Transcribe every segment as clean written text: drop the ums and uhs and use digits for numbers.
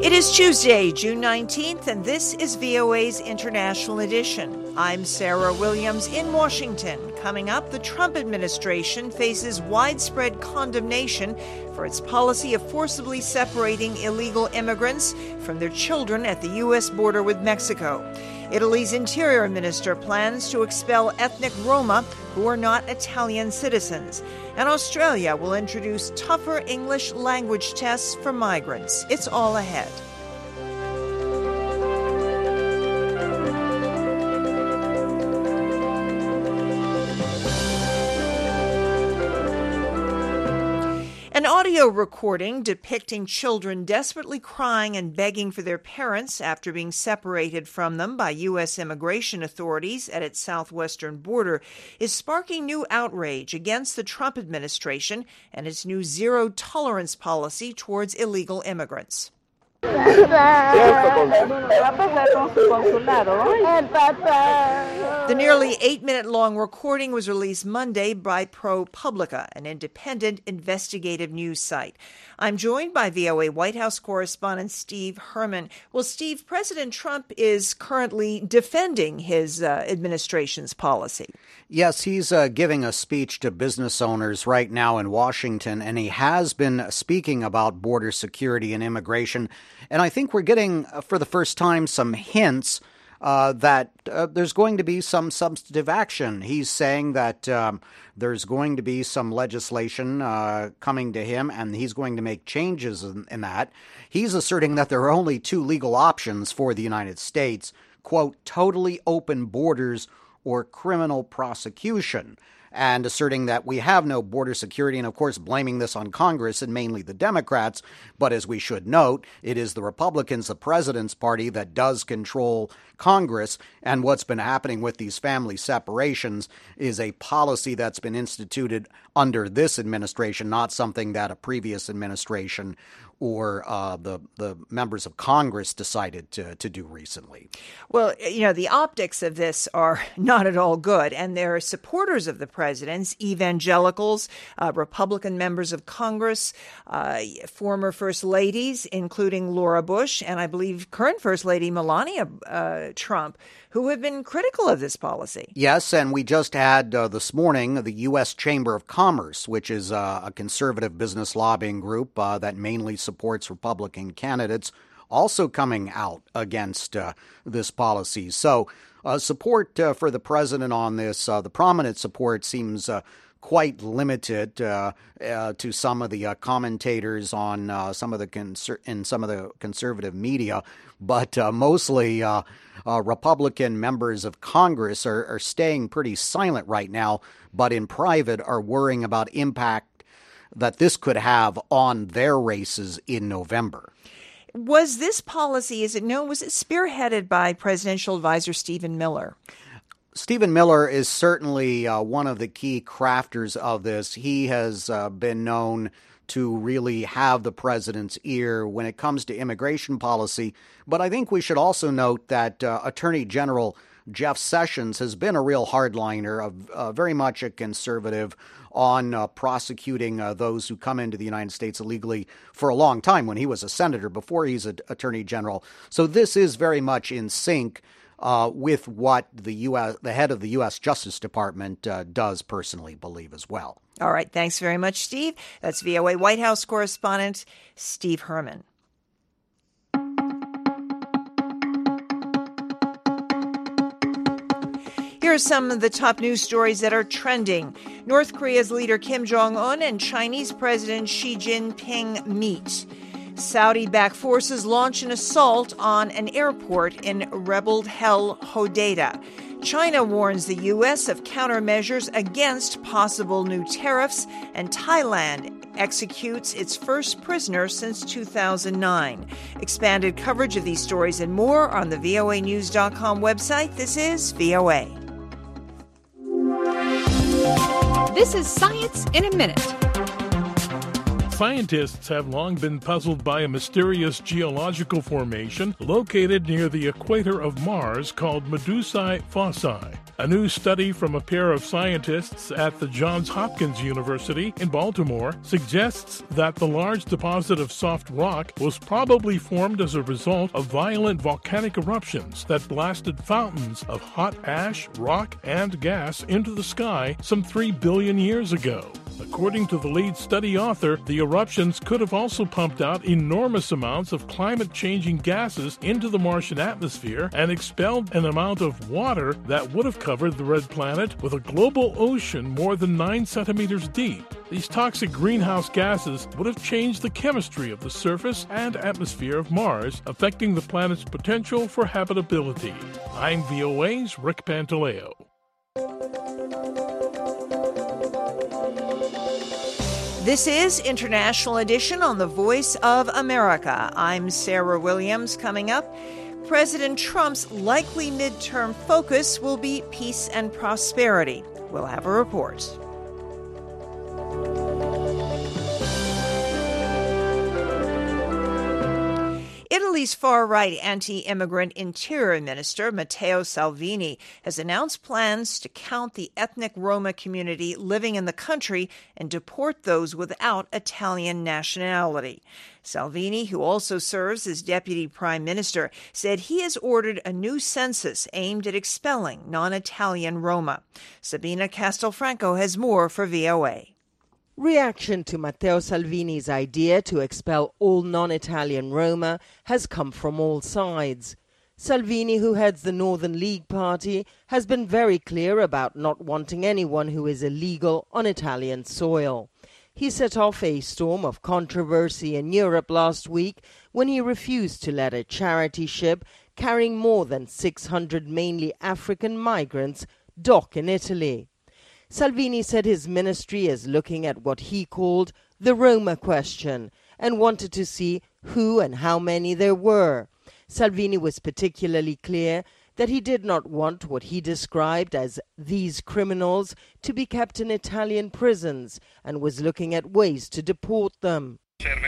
It is Tuesday, June 19th, and this is VOA's International Edition. I'm Sarah Williams in Washington. Coming up, the Trump administration faces widespread condemnation for its policy of forcibly separating illegal immigrants from their children at the U.S. border with Mexico. Italy's interior minister plans to expel ethnic Roma who are not Italian citizens. And Australia will introduce tougher English language tests for migrants. It's all ahead. An audio recording depicting children desperately crying and begging for their parents after being separated from them by U.S. immigration authorities at its southwestern border is sparking new outrage against the Trump administration and its new zero-tolerance policy towards illegal immigrants. The nearly 8-minute-long recording was released Monday by ProPublica, an independent investigative news site. I'm joined by VOA White House correspondent Steve Herman. Well, Steve, President Trump is currently defending his administration's policy. Yes, he's giving a speech to business owners right now in Washington, and he has been speaking about border security and immigration. And I think we're getting, for the first time, some hints that there's going to be some substantive action. He's saying that there's going to be some legislation coming to him, and he's going to make changes in that. He's asserting that there are only two legal options for the United States, quote, totally open borders or criminal prosecution, and asserting that we have no border security, and of course blaming this on Congress and mainly the Democrats. But as we should note, it is the Republicans, the president's party, that does control Congress, and what's been happening with these family separations is a policy that's been instituted under this administration, not something that a previous administration or the members of Congress decided to do recently. Well, you know, the optics of this are not at all good, and there are supporters of the president's, evangelicals, Republican members of Congress, former First Ladies, including Laura Bush, and I believe current First Lady Melania Trump, who have been critical of this policy. Yes, and we just had this morning the U.S. Chamber of Commerce, which is a conservative business lobbying group that mainly supports Republican candidates, also coming out against this policy. So support for the president on this, the prominent support seems quite limited to some of the commentators on some of the conservative media, but mostly Republican members of Congress are staying pretty silent right now, but in private are worrying about impact that this could have on their races in November. Was this policy, was it spearheaded by presidential advisor Stephen Miller? Stephen Miller is certainly one of the key crafters of this. He has been known to really have the president's ear when it comes to immigration policy. But I think we should also note that Attorney General Jeff Sessions has been a real hardliner, very much a conservative on prosecuting those who come into the United States illegally for a long time when he was a senator before he's an attorney general. So this is very much in sync with what the head of the U.S. Justice Department does personally believe as well. All right. Thanks very much, Steve. That's VOA White House correspondent Steve Herman. Here are some of the top news stories that are trending. North Korea's leader Kim Jong-un and Chinese President Xi Jinping meet. Saudi-backed forces launch an assault on an airport in rebel-held Hodeidah. China warns the U.S. of countermeasures against possible new tariffs, and Thailand executes its first prisoner since 2009. Expanded coverage of these stories and more on the voanews.com website. This is VOA. This is Science in a Minute. Scientists have long been puzzled by a mysterious geological formation located near the equator of Mars called Medusae fossae. A new study from a pair of scientists at the Johns Hopkins University in Baltimore suggests that the large deposit of soft rock was probably formed as a result of violent volcanic eruptions that blasted fountains of hot ash, rock, and gas into the sky some 3 billion years ago. According to the lead study author, the eruptions could have also pumped out enormous amounts of climate-changing gases into the Martian atmosphere and expelled an amount of water that would have covered the red planet with a global ocean more than 9 centimeters deep. These toxic greenhouse gases would have changed the chemistry of the surface and atmosphere of Mars, affecting the planet's potential for habitability. I'm VOA's Rick Pantaleo. This is International Edition on the Voice of America. I'm Sarah Williams. Coming up, President Trump's likely midterm focus will be peace and prosperity. We'll have a report. Italy's far-right anti-immigrant Interior Minister Matteo Salvini has announced plans to count the ethnic Roma community living in the country and deport those without Italian nationality. Salvini, who also serves as deputy prime minister, said he has ordered a new census aimed at expelling non-Italian Roma. Sabina Castelfranco has more for VOA. Reaction to Matteo Salvini's idea to expel all non-Italian Roma has come from all sides. Salvini, who heads the Northern League Party, has been very clear about not wanting anyone who is illegal on Italian soil. He set off a storm of controversy in Europe last week when he refused to let a charity ship carrying more than 600 mainly African migrants dock in Italy. Salvini said his ministry is looking at what he called the Roma question and wanted to see who and how many there were. Salvini was particularly clear that he did not want what he described as these criminals to be kept in Italian prisons and was looking at ways to deport them.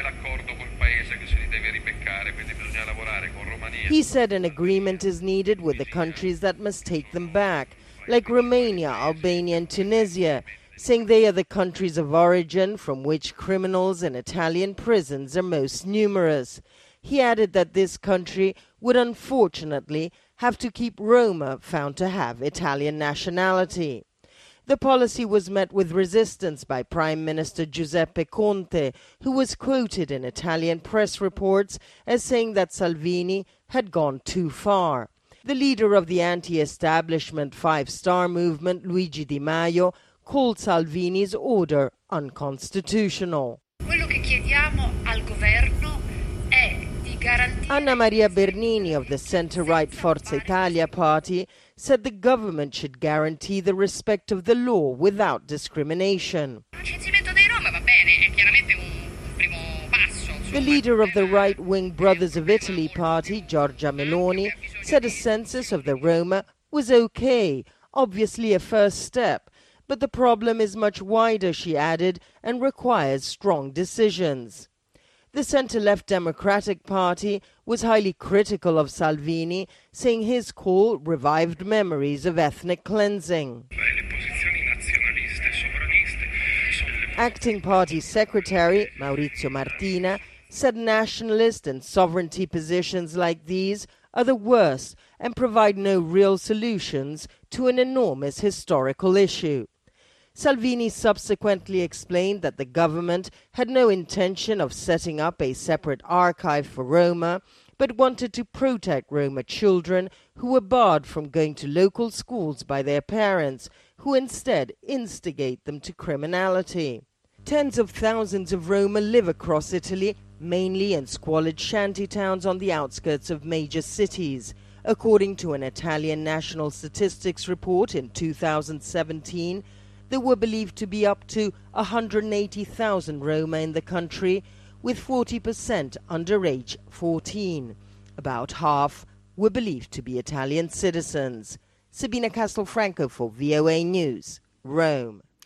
He said an agreement is needed with the countries that must take them back, like Romania, Albania and Tunisia, saying they are the countries of origin from which criminals in Italian prisons are most numerous. He added that this country would unfortunately have to keep Roma found to have Italian nationality. The policy was met with resistance by Prime Minister Giuseppe Conte, who was quoted in Italian press reports as saying that Salvini had gone too far. The leader of the anti-establishment Five Star Movement, Luigi Di Maio, called Salvini's order unconstitutional. Anna Maria Bernini of the centre-right Forza Italia party said the government should guarantee the respect of the law without discrimination. The leader of the right-wing Brothers of Italy party, Giorgia Meloni, said a census of the Roma was okay, obviously a first step, but the problem is much wider, she added, and requires strong decisions. The centre-left Democratic Party was highly critical of Salvini, saying his call revived memories of ethnic cleansing. Acting Party Secretary Maurizio Martina said nationalist and sovereignty positions like these are the worst and provide no real solutions to an enormous historical issue. Salvini subsequently explained that the government had no intention of setting up a separate archive for Roma, but wanted to protect Roma children who were barred from going to local schools by their parents, who instead instigate them to criminality. Tens of thousands of Roma live across Italy, mainly in squalid shanty towns on the outskirts of major cities. According to an Italian National Statistics report in 2017, there were believed to be up to 180,000 Roma in the country, with 40% under age 14. About half were believed to be Italian citizens. Sabina Castelfranco for VOA News, Rome.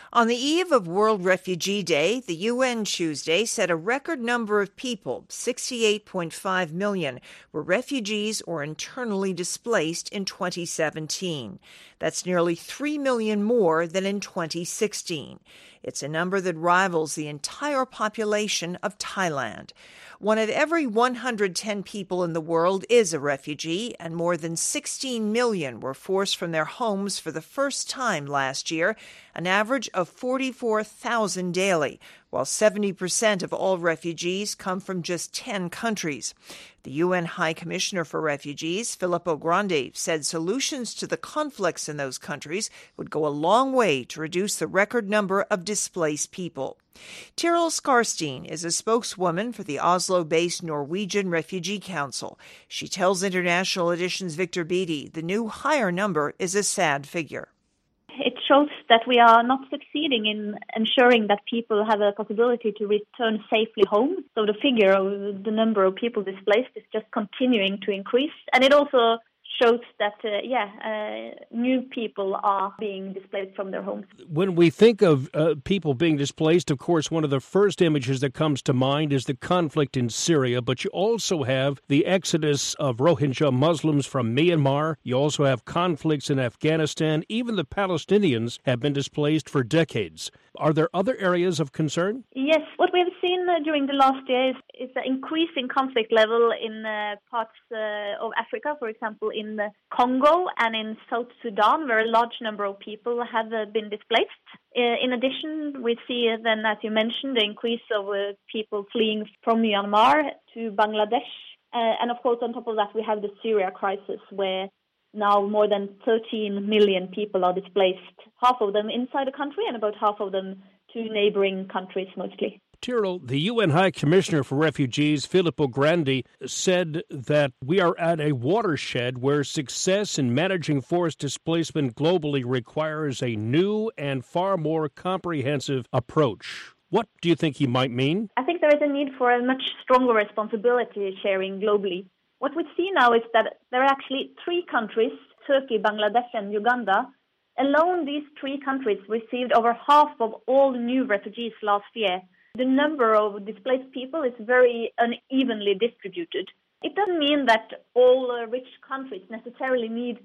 On the eve of World Refugee Day, the UN Tuesday said a record number of people, 68.5 million, were refugees or internally displaced in 2017. That's nearly 3 million more than in 2016. It's a number that rivals the entire population of Thailand. 1 of every 110 people in the world is a refugee, and more than 16 million were forced from their homes for the first time last year, an average of 44,000 daily, while 70% of all refugees come from just 10 countries. The UN High Commissioner for Refugees, Filippo Grandi, said solutions to the conflicts in those countries would go a long way to reduce the record number of displaced people. Tiril Skarstein is a spokeswoman for the Oslo-based Norwegian Refugee Council. She tells International Edition's Victor Beattie the new higher number is a sad figure. It shows that we are not succeeding in ensuring that people have a possibility to return safely home. So the figure of the number of people displaced is just continuing to increase. And it also shows that, new people are being displaced from their homes. When we think of people being displaced, of course, one of the first images that comes to mind is the conflict in Syria, but you also have the exodus of Rohingya Muslims from Myanmar. You also have conflicts in Afghanistan. Even the Palestinians have been displaced for decades. Are there other areas of concern? Yes, what we have seen during the last year is an increasing conflict level in parts of Africa, for example, in Congo and in South Sudan, where a large number of people have been displaced. In addition, we see then, as you mentioned, the increase of people fleeing from Myanmar to Bangladesh. And of course, on top of that, we have the Syria crisis, where now more than 13 million people are displaced, half of them inside the country and about half of them to neighboring countries mostly. Tiril, the UN High Commissioner for Refugees, Filippo Grandi, said that we are at a watershed where success in managing forced displacement globally requires a new and far more comprehensive approach. What do you think he might mean? I think there is a need for a much stronger responsibility sharing globally. What we see now is that there are actually 3 countries, Turkey, Bangladesh and Uganda. Alone, these 3 countries received over half of all new refugees last year. The number of displaced people is very unevenly distributed. It doesn't mean that all rich countries necessarily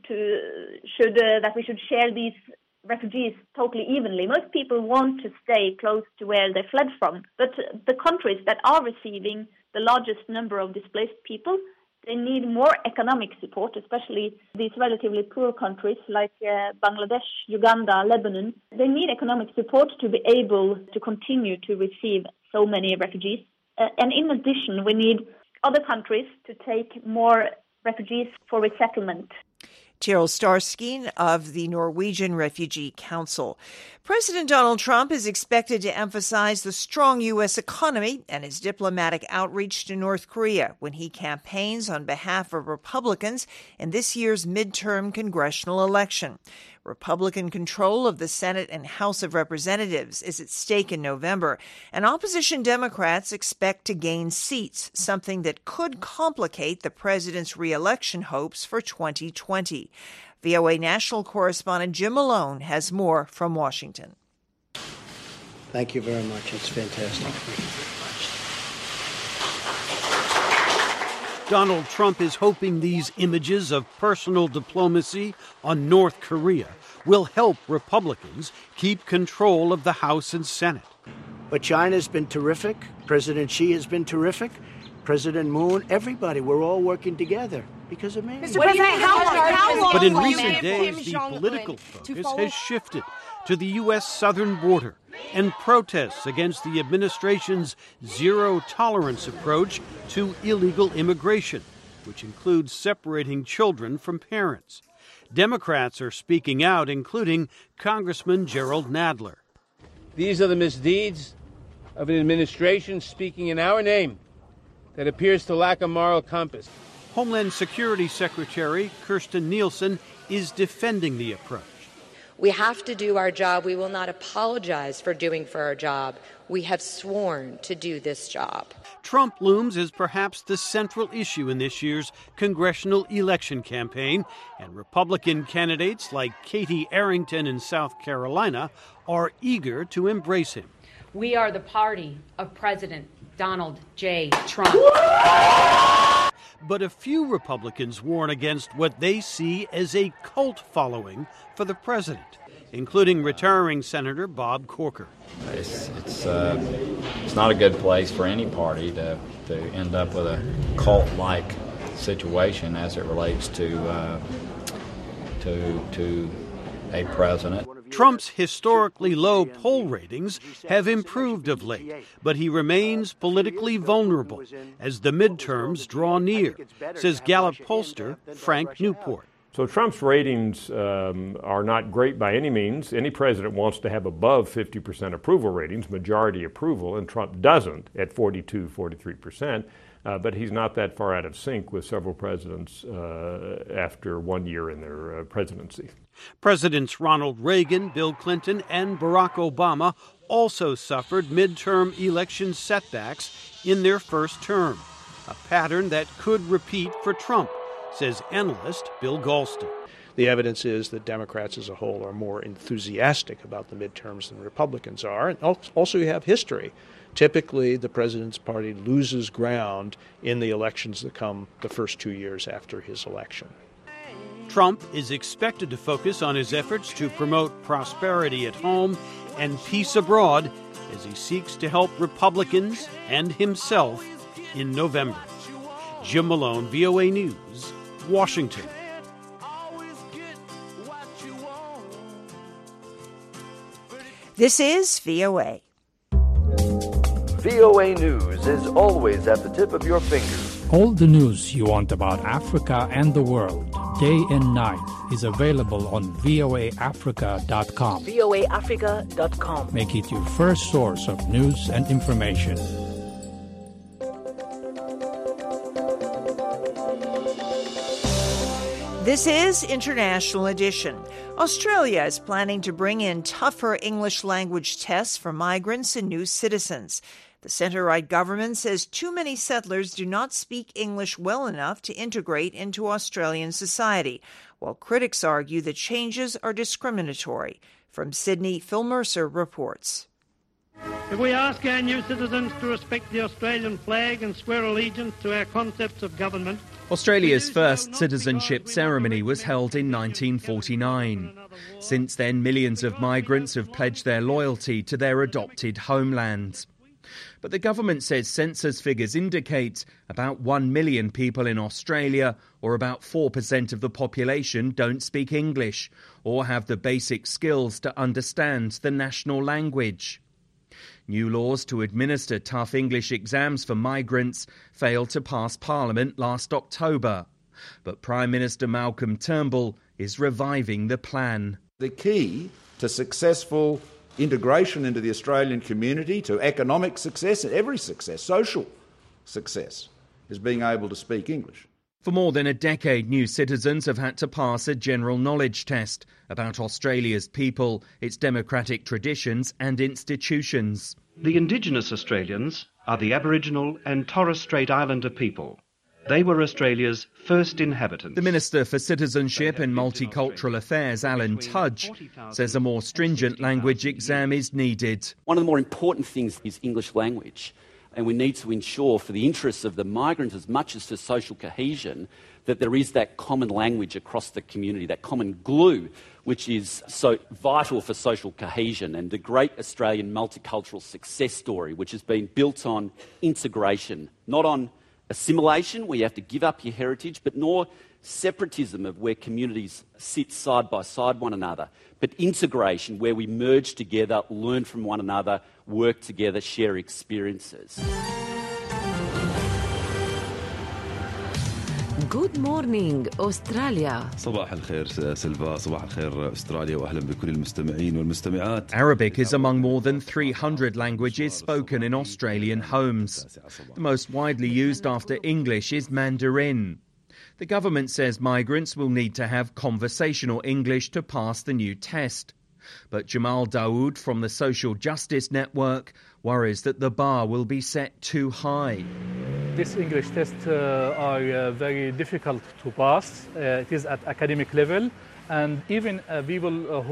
that we should share these refugees totally evenly. Most people want to stay close to where they fled from. But the countries that are receiving the largest number of displaced people, they need more economic support, especially these relatively poor countries like Bangladesh, Uganda, Lebanon. They need economic support to be able to continue to receive so many refugees. And in addition, we need other countries to take more refugees for resettlement. Tiril Skarstein of the Norwegian Refugee Council. President Donald Trump is expected to emphasize the strong U.S. economy and his diplomatic outreach to North Korea when he campaigns on behalf of Republicans in this year's midterm congressional election. Republican control of the Senate and House of Representatives is at stake in November, and opposition Democrats expect to gain seats, something that could complicate the president's re-election hopes for 2020. VOA national correspondent Jim Malone has more from Washington. Thank you very much. It's fantastic. Donald Trump is hoping these images of personal diplomacy on North Korea will help Republicans keep control of the House and Senate. But China's been terrific. President Xi has been terrific. President Moon, everybody, we're all working together because of me. Mr. President, how long But in will recent Kim days, the Jong-un political focus has shifted to the U.S. southern border and protests against the administration's zero-tolerance approach to illegal immigration, which includes separating children from parents. Democrats are speaking out, including Congressman Gerald Nadler. These are the misdeeds of an administration speaking in our name that appears to lack a moral compass. Homeland Security Secretary Kirstjen Nielsen is defending the approach. We have to do our job. We will not apologize for doing for our job. We have sworn to do this job. Trump looms as perhaps the central issue in this year's congressional election campaign, and Republican candidates like Katie Arrington in South Carolina are eager to embrace him. We are the party of President Donald J. Trump. But a few Republicans warn against what they see as a cult following for the president, including retiring Senator Bob Corker. It's not a good place for any party to end up with a cult-like situation as it relates to a president. Trump's historically low poll ratings have improved of late, but he remains politically vulnerable as the midterms draw near, says Gallup pollster Frank Newport. So Trump's ratings are not great by any means. Any president wants to have above 50% approval ratings, majority approval, and Trump doesn't at 42, 43%. But he's not that far out of sync with several presidents after 1 year in their presidency. Presidents Ronald Reagan, Bill Clinton, and Barack Obama also suffered midterm election setbacks in their first term, a pattern that could repeat for Trump, says analyst Bill Galston. The evidence is that Democrats as a whole are more enthusiastic about the midterms than Republicans are. And also you have history. Typically, the president's party loses ground in the elections that come the first 2 years after his election. Trump is expected to focus on his efforts to promote prosperity at home and peace abroad as he seeks to help Republicans and himself in November. Jim Malone, VOA News, Washington. This is VOA. VOA News is always at the tip of your fingers. All the news you want about Africa and the world, day and night, is available on voaafrica.com. voaafrica.com. Make it your first source of news and information. This is International Edition. Australia is planning to bring in tougher English language tests for migrants and new citizens. The centre-right government says too many settlers do not speak English well enough to integrate into Australian society, while critics argue the changes are discriminatory. From Sydney, Phil Mercer reports. If we ask our new citizens to respect the Australian flag and swear allegiance to our concepts of government... Australia's first citizenship ceremony was held in 1949. Since then, millions of migrants have pledged their loyalty to their adopted homelands. But the government says census figures indicate about 1 million people in Australia, or about 4% of the population, don't speak English or have the basic skills to understand the national language. New laws to administer tough English exams for migrants failed to pass Parliament last October. But Prime Minister Malcolm Turnbull is reviving the plan. The key to successful integration into the Australian community, to economic success and every success, social success, is being able to speak English. For more than a decade, new citizens have had to pass a general knowledge test about Australia's people, its democratic traditions and institutions. The Indigenous Australians are the Aboriginal and Torres Strait Islander people. They were Australia's first inhabitants. The Minister for Citizenship and Multicultural Affairs, Alan Tudge, says a more stringent language exam is needed. One of the more important things is English language. And we need to ensure, for the interests of the migrants as much as for social cohesion, that there is that common language across the community, that common glue, which is so vital for social cohesion and the great Australian multicultural success story, which has been built on integration, not on assimilation, where you have to give up your heritage, but nor separatism of where communities sit side by side one another, but integration where we merge together, learn from one another, work together, share experiences. Good morning, Australia. صباح الخير سيلفا، صباح الخير أستراليا، وأهلا بكل المستمعين والمستمعات. Arabic is among more than 300 languages spoken in Australian homes. The most widely used after English is Mandarin. The government says migrants will need to have conversational English to pass the new test. But Jamal Dawood from the Social Justice Network worries that the bar will be set too high. These English tests are very difficult to pass. It is at academic level, and even people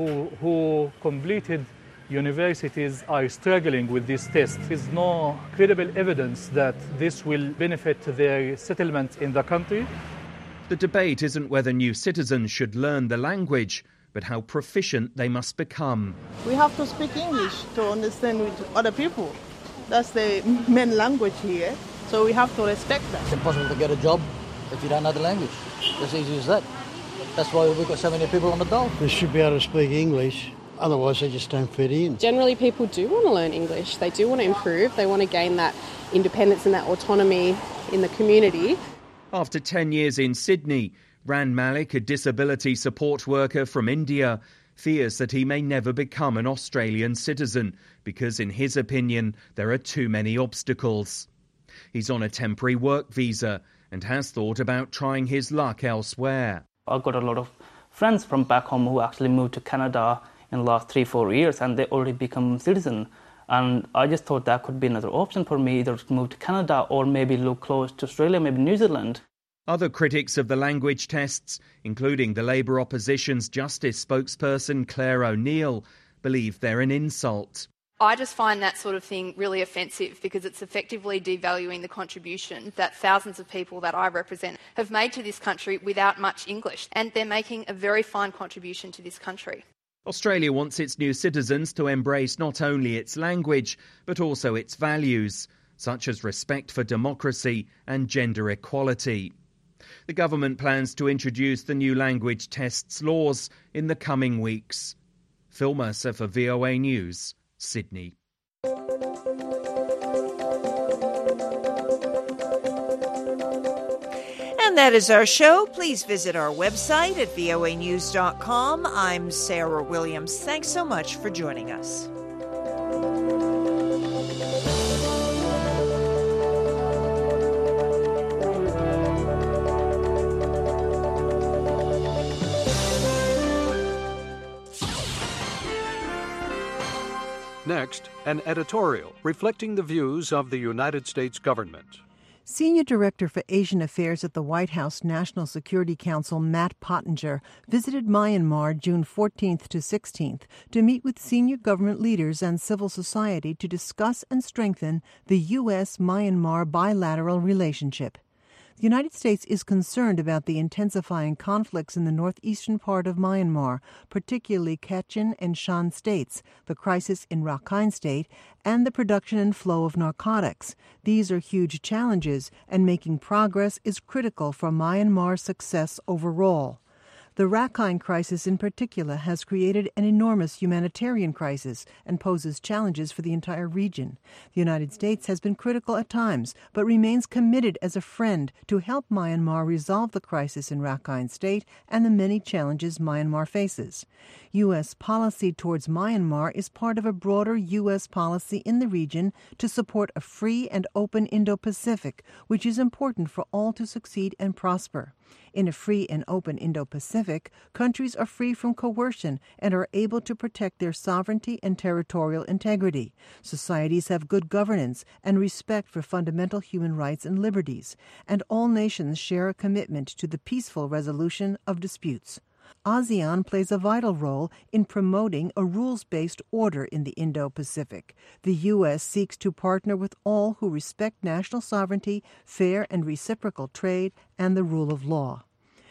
who completed universities are struggling with this test. There is no credible evidence that this will benefit their settlement in the country. The debate isn't whether new citizens should learn the language, but how proficient they must become. We have to speak English to understand with other people. That's the main language here, so we have to respect that. It's impossible to get a job if you don't know the language. As easy as that. That's why we've got so many people on the dole. They should be able to speak English, otherwise they just don't fit in. Generally, people do want to learn English. They do want to improve. They want to gain that independence and that autonomy in the community. After 10 years in Sydney, Ran Malik, a disability support worker from India, fears that he may never become an Australian citizen because, in his opinion, there are too many obstacles. He's on a temporary work visa and has thought about trying his luck elsewhere. I've got a lot of friends from back home who actually moved to Canada in the last 3-4 years, and they already become citizen. And I just thought that could be another option for me, either to move to Canada or maybe look close to Australia, maybe New Zealand. Other critics of the language tests, including the Labour opposition's justice spokesperson Claire O'Neill, believe they're an insult. I just find that sort of thing really offensive because it's effectively devaluing the contribution that thousands of people that I represent have made to this country without much English, and they're making a very fine contribution to this country. Australia wants its new citizens to embrace not only its language, but also its values, such as respect for democracy and gender equality. The government plans to introduce the new language tests laws in the coming weeks. Phil Mercer for VOA News, Sydney. And that is our show. Please visit our website at voanews.com. I'm Sarah Williams. Thanks so much for joining us. Next, an editorial reflecting the views of the United States government. Senior Director for Asian Affairs at the White House National Security Council, Matt Pottinger, visited Myanmar June 14th to 16th to meet with senior government leaders and civil society to discuss and strengthen the U.S.-Myanmar bilateral relationship. The United States is concerned about the intensifying conflicts in the northeastern part of Myanmar, particularly Kachin and Shan states, the crisis in Rakhine State, and the production and flow of narcotics. These are huge challenges, and making progress is critical for Myanmar's success overall. The Rakhine crisis in particular has created an enormous humanitarian crisis and poses challenges for the entire region. The United States has been critical at times, but remains committed as a friend to help Myanmar resolve the crisis in Rakhine State and the many challenges Myanmar faces. U.S. policy towards Myanmar is part of a broader U.S. policy in the region to support a free and open Indo-Pacific, which is important for all to succeed and prosper. In a free and open Indo-Pacific, countries are free from coercion and are able to protect their sovereignty and territorial integrity. Societies have good governance and respect for fundamental human rights and liberties, and all nations share a commitment to the peaceful resolution of disputes. ASEAN plays a vital role in promoting a rules-based order in the Indo-Pacific. The U.S. seeks to partner with all who respect national sovereignty, fair and reciprocal trade, and the rule of law.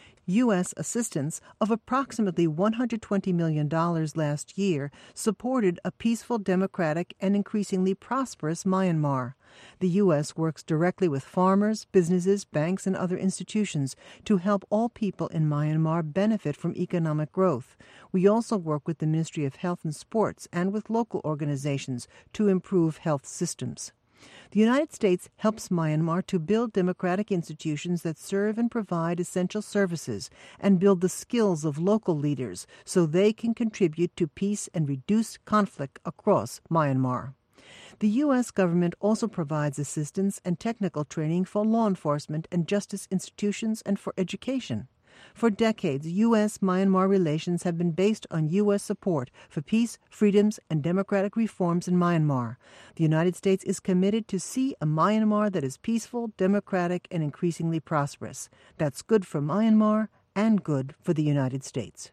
U.S. assistance of approximately $120 million last year supported a peaceful, democratic, and increasingly prosperous Myanmar. The U.S. works directly with farmers, businesses, banks, and other institutions to help all people in Myanmar benefit from economic growth. We also work with the Ministry of Health and Sports and with local organizations to improve health systems. The United States helps Myanmar to build democratic institutions that serve and provide essential services and build the skills of local leaders so they can contribute to peace and reduce conflict across Myanmar. The U.S. government also provides assistance and technical training for law enforcement and justice institutions and for education. For decades, U.S.-Myanmar relations have been based on U.S. support for peace, freedoms, and democratic reforms in Myanmar. The United States is committed to see a Myanmar that is peaceful, democratic, and increasingly prosperous. That's good for Myanmar and good for the United States.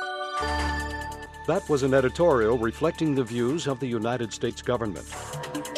That was an editorial reflecting the views of the United States government.